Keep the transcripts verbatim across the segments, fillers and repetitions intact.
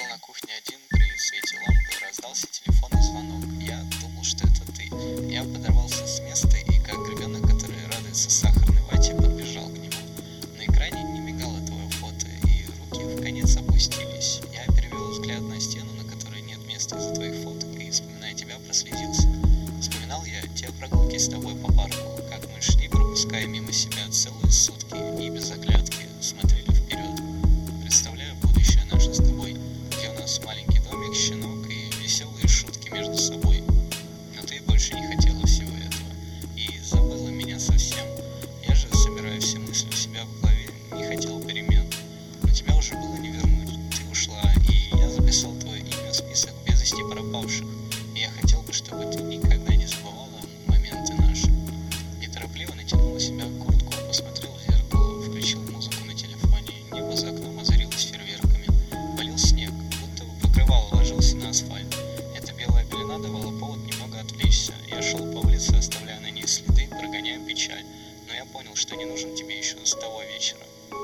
сидел на кухне один при свете лампы, раздался телефонный звонок. Я думал, что это ты. Я подорвался с места и, как ребенок, который радуется сахарной вате, подбежал к нему. На экране не мигало твое фото, и руки вконец опустились. Я перевел взгляд на стену, на которой нет места из-за твоих фоток, и, вспоминая тебя, проследился. Вспоминал я те прогулки с тобой по парку, как мы шли, пропуская мимо себя целые сутки, и без оглядки смотрели вперед. Представляю будущее наше с тобой, где у нас маленький домик, щенок и веселые шутки между собой. Но ты больше не хотела всего этого и забыла меня совсем. Я же, собирая все мысли у себя в голове, не хотел перемен. Но тебя уже было не вернуть. Ты ушла, и я записал твое имя в список без вести пропавших. И я хотел бы, чтобы ты никогда не забывала моменты наши. Неторопливо натянул на себя куртку, посмотрел в зеркало, включил музыку на телефоне. Небо за окном озарилось фейерверками. Валил снег, будто покрывало ложился на асфальт. Эта белая пелена давала повод немного отвлечься. Я шел по улице, оставляя на ней следы, прогоняя печаль. Но я понял, что не нужен тебе еще с того вечера.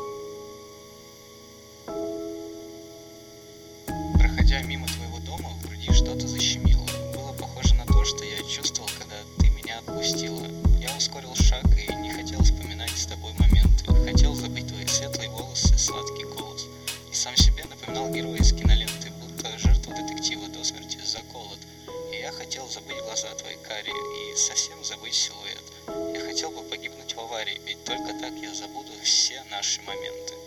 Проходя мимо твоего дома, в груди что-то защемило. Было похоже на то, что я чувствовал, когда ты меня отпустила. Я ускорил шаг и не хотел вспоминать с тобой моменты. Хотел забыть твои светлые волосы, сладкий голос. И сам себе напоминал героя из киноленты, будто жертву детектива до смерти заколот. И я хотел забыть глаза твои карие и совсем забыть силуэт. Я хотел бы погибнуть в аварии, ведь только так я забуду все наши моменты.